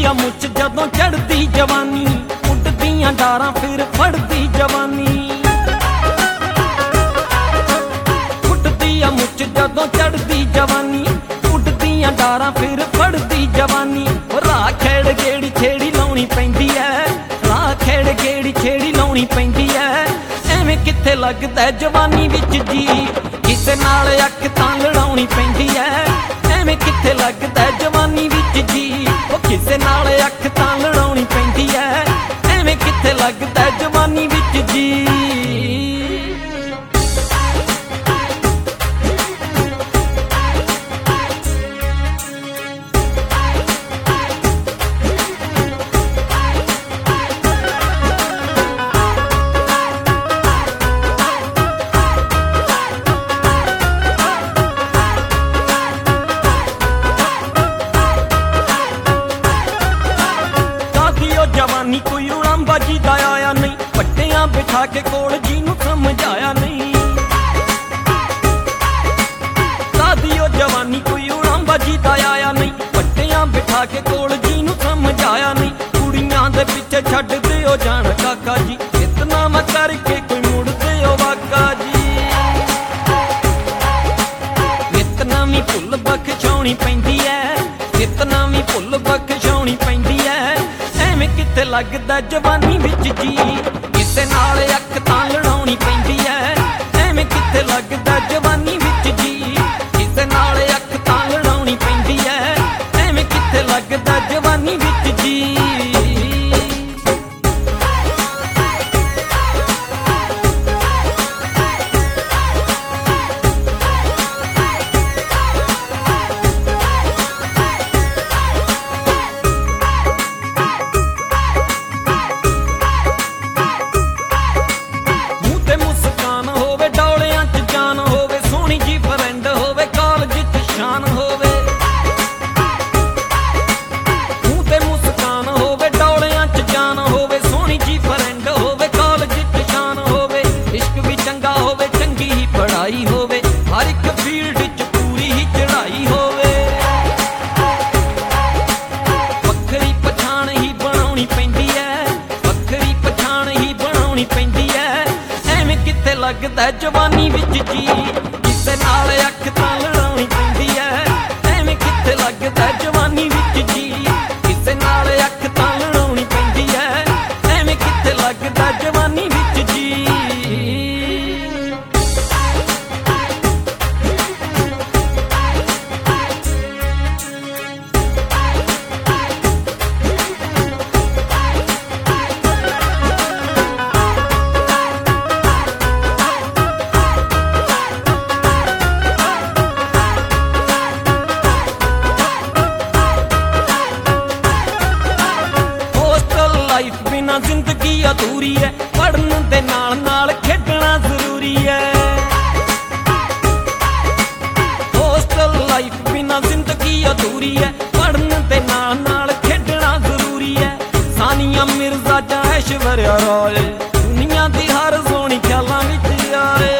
ਆ ਮੁੱਛ ਜਦੋਂ ਚੜਦੀ ਜਵਾਨੀ, ਉੱਡਦੀਆਂ ਡਾਰਾਂ ਫਿਰ ਫੜਦੀ ਜਵਾਨੀ। ਉੱਡਦੀ ਆ ਮੁੱਛ ਜਦੋਂ ਚੜਦੀ ਜਵਾਨੀ, ਉੱਡਦੀਆਂ ਡਾਰਾਂ ਫਿਰ ਫੜਦੀ ਜਵਾਨੀ। ਰਾਹ ਖੇੜ ਗੇੜੀ ਛੇੜੀ ਲਾਉਣੀ ਪੈਂਦੀ ਐ, ਰਾਹ ਖੇੜ ਗੇੜੀ ਛੇੜੀ ਲਾਉਣੀ ਪੈਂਦੀ ਐ। ਐਵੇਂ ਕਿੱਥੇ ਲੱਗਦਾ ਜਵਾਨੀ ਵਿੱਚ ਜੀ, ਕਿਸੇ ਨਾਲ ਅੱਖ ਤਾਂ ਲੜਾਉਣੀ ਪੈਂਦੀ ਐ। ਐਵੇਂ ਕਿੱਥੇ ਲੱਗਦਾ ਜਵਾਨੀ ਵਿੱਚ ਜੀ, ਉਹ ਕਿਸੇ ਨਾਲ ਅੱਖ ਤਾਂ ਲੜਾਉਣੀ ਪੈਂਦੀ ਐ। ਐਵੇਂ ਕਿੱਥੇ ਲੱਗਦਾ ਜਵਾਨੀ ਵਿੱਚ ਜੀ। ਜਵਾਨੀ ਕੋਈ ਉੜਾਂਬਾਜੀ ਦਾ ਆਇਆ ਨਹੀਂ, ਵੱਡਿਆਂ ਬਿਠਾ ਕੇ ਕੋਲ ਜੀ ਨੂੰ ਸਮਝਾਇਆ ਨਹੀਂ। ਸਾਦੀਓ ਜਵਾਨੀ ਕੋਈ ਉੜਾਂਬਾਜੀ ਦਾ ਆਇਆ ਨਹੀਂ, ਵੱਡਿਆਂ ਬਿਠਾ ਕੇ ਕੋਲ ਜੀ ਨੂੰ ਸਮਝਾਇਆ ਨਹੀਂ। ਕੁੜੀਆਂ ਦੇ ਪਿੱਛੇ ਛੱਡ ਦਿਓ ਜਾਣ ਕਾਕਾ ਜੀ, ਇਤਨਾ ਮੈਂ ਕਰਕੇ ਕੋਈ ਮੁੜ ਦਿਓ ਵਾਕਾ ਜੀ। ਇਤਨਾ ਵੀ ਭੁੱਲ ਬਖਸ਼ਾਉਣੀ ਪੈਂਦੀ ਐ, ਇਤਨਾ ਵੀ ਭੁੱਲ ਬਖਸ਼ਾਉਣੀ ਪੈਂਦੀ ਐ। ਐਵੇਂ ਕਿੱਥੇ ਲੱਗਦਾ ਜਵਾਨੀ ਵਿੱਚ ਜੀ, ਕਿਸੇ ਨਾਲ ਅੱਖ ਤਾਂ ਲੜਾਉਣੀ ਪੈਂਦੀ ਐ। ਐਵੇਂ ਕਿੱਥੇ ਲੱਗਦਾ ਜਵਾਨੀ ਵਿੱਚ ਜੀ, ਕਿਸੇ ਨਾਲ ਅੱਖ ਤਾਂ ਲੜਾਉਣੀ ਪੈਂਦੀ ਐ। ਐਵੇਂ ਕਿੱਥੇ ਲੱਗਦਾ ਜਵਾਨੀ ਵਿੱਚ ਜੀ। ਹੋਵੇ ਹਰ ਇੱਕ ਫੀਲਡ 'ਚ ਪੂਰੀ ਹੀ ਚੜ੍ਹਾਈ ਹੋਵੇ। ਵੱਖਰੀ ਪਛਾਣ ਹੀ ਬਣਾਉਣੀ ਪੈਂਦੀ ਐ, ਵੱਖਰੀ ਪਛਾਣ ਹੀ ਬਣਾਉਣੀ ਪੈਂਦੀ ਐ। ਐਵੇਂ ਕਿੱਥੇ ਲੱਗਦਾ ਜਵਾਨੀ ਵਿੱਚ ਜੀ, ਕਿਸੇ ਨਾਲ ਅੱਖ ਤਾਂ ਲੜਾਉਣੀ ਪੈਂਦੀ ਐ। ਐਵੇਂ ਕਿੱਥੇ ਲੱਗਦਾ ਜਵਾਨੀ ਵਿੱਚ ਜੀ, ਕਿਸੇ ਨਾਲ ਅੱਖ ਤਾਂ ਲੜਾਉਣੀ ਪੈਂਦੀ ਐ। ਐਵੇਂ ਕਿੱਥੇ ਲੱਗਦਾ ਜਵਾਨੀ ਵਿੱਚ ਜੀ। ਬਿਨਾਂ ਜ਼ਿੰਦਗੀ ਅਧੂਰੀ ਐ, ਪੜ੍ਹਨ ਦੇ ਨਾਲ ਨਾਲ ਖੇਡਣਾ ਜ਼ਰੂਰੀ ਐ। ਹੋਸਟਲ ਲਾਈਫ ਬਿਨਾਂ ਜ਼ਿੰਦਗੀ ਅਧੂਰੀ ਐ, ਪੜ੍ਹਨ ਦੇ ਨਾਲ ਨਾਲ ਖੇਡਣਾ ਜ਼ਰੂਰੀ ਐ। ਸਾਨੀਆ ਮਿਰਜ਼ਾ ਜਾਂ ਐਸ਼ਵਰਿਆ ਰਾਏ, ਦੁਨੀਆ ਦੀ ਹਰ ਸੋਹਣੀ ਖਿਆਲਾਂ ਵਿੱਚ ਆਏ।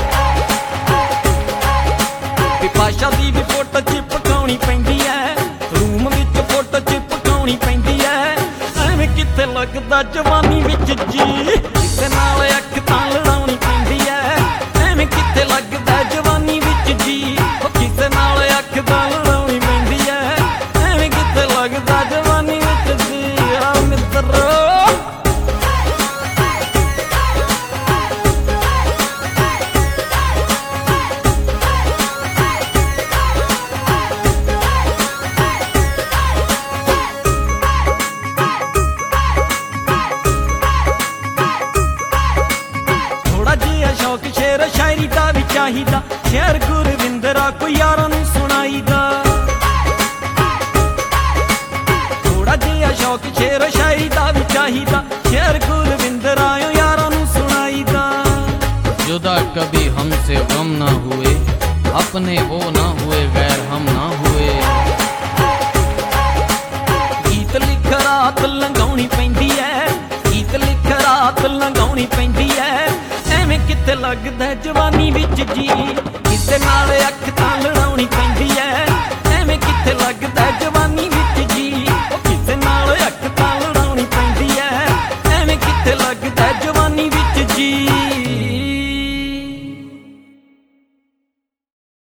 ਵਿਪਾਸ਼ਾ ਦੀ ਵੀ ਫੋਟੋ ਚਿਪਕਾਉਣੀ ਪੈਂਦੀ ਐ, ਰੂਮ ਵਿੱਚ ਫੋਟੋ ਚਿਪਕਾਉਣੀ ਪੈਂਦੀ ਐ। ਐਵੇਂ ਕਿੱਥੇ ਲੱਗਦਾ ਜਵਾਨੀ ਵਿੱਚ ਜੀ, ਕਿਸੇ ਨਾਲ ਅੱਖ ਤਾਂ ਲੜਾਉਣੀ ਪੈਂਦੀ ਐ। ਐਵੇਂ ਕਿੱਥੇ ਲੱਗਦਾ ਜਵਾਨੀ ਵਿੱਚ ਜੀ, ਉਹ ਕਿਸੇ ਨਾਲ ਅੱਖ ਤਾਂ ਲੜਾਉਣੀ ਪੈਂਦੀ ਐ। ਐਵੇਂ ਕਿੱਥੇ ਲੱਗਦਾ ਜਵਾਨੀ ਵਿੱਚ ਜੀ ਆ ਮਿੱਤਰੋ। ਸ਼ੇਰ ਸ਼ਾਇਰੀ ਦਾ ਵੀ ਚਾਹੀਦਾ, ਸ਼ੇਰ ਗੁਰਵਿੰਦਰਾ ਕੋਈ ਯਾਰਾਂ ਨੂੰ ਸੁਣਾਈਦਾ। ਥੋੜਾ ਜਿਹਾ ਸ਼ੌਕ ਸ਼ੇਰ ਸ਼ਾਇਰੀ ਦਾ ਵੀ ਚਾਹੀਦਾ, ਸ਼ੇਰ ਗੁਰਵਿੰਦਰਾ ਯਾਰਾਂ ਨੂੰ ਸੁਣਾਈਦਾ। जुदा कभी हमसे गम ना हुए, अपने वो ना हुए गैर हम ना हुए। गीत लिख रात लंघाउणी पैंदी ऐ, गीत लिख रात लंघाउणी पैंदी ऐ। ਐਵੇਂ ਕਿੱਥੇ ਲੱਗਦਾ ਜਵਾਨੀ ਵਿੱਚ ਜੀ, ਕਿਸੇ ਨਾਲ ਅੱਖ ਤਾਂ ਲੜਾਉਣੀ ਪੈਂਦੀ ਐ।